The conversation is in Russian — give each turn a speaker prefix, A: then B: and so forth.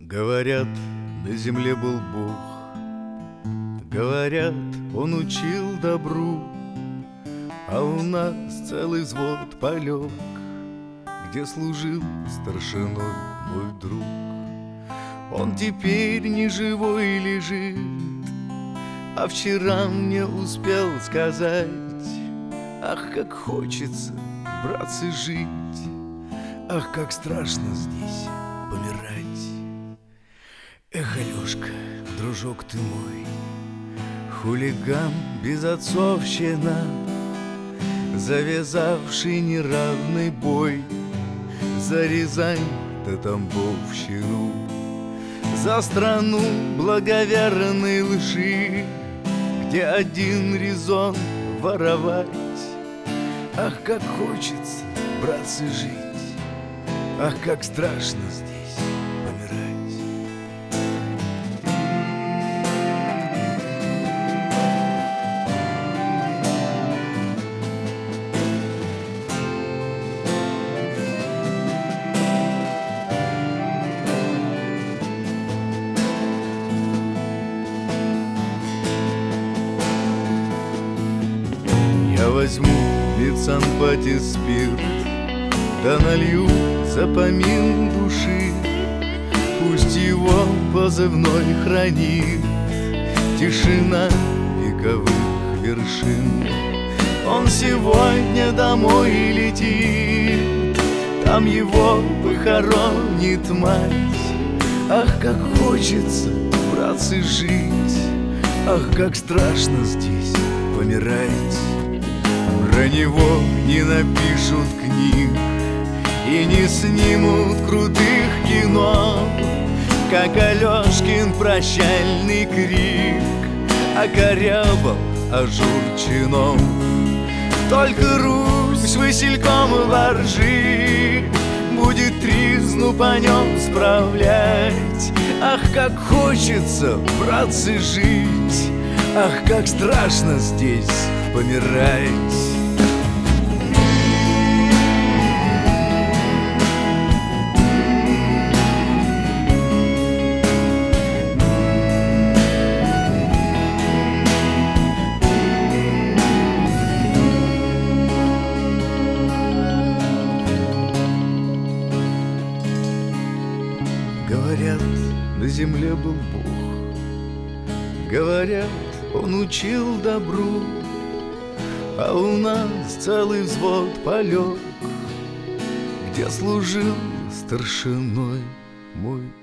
A: Говорят, на земле был Бог, говорят, Он учил добру, а у нас целый взвод полег, где служил старшиной мой друг. Он теперь не живой лежит, а вчера мне успел сказать: ах, как хочется, братцы, жить, ах, как страшно здесь помирать. Эх, Алешка, дружок ты мой, хулиган, безотцовщина, завязавший неравный бой за Рязань да Тамбовщину, за страну благоверной лжи, где один резон воровать. Ах, как хочется, братцы, жить, ах, как страшно здесь помирать. Я возьму медсанпатиспирт, да налью за помин души, пусть его позывной хранит тишина вековых вершин. Он сегодня домой летит, там его похоронит мать. Ах, как хочется, братцы, жить, ах, как страшно здесь помирать. Про него не напишут книг и не снимут крутых кино, как Алешкин прощальный крик окорябал ажур чинов. Только Русь васильком воржи будет тризну по нем справлять. Ах, как хочется, братцы, жить, ах, как страшно здесь помирать. Говорят, на земле был Бог, говорят, Он учил добру, а у нас целый взвод полег, где служил старшиной мой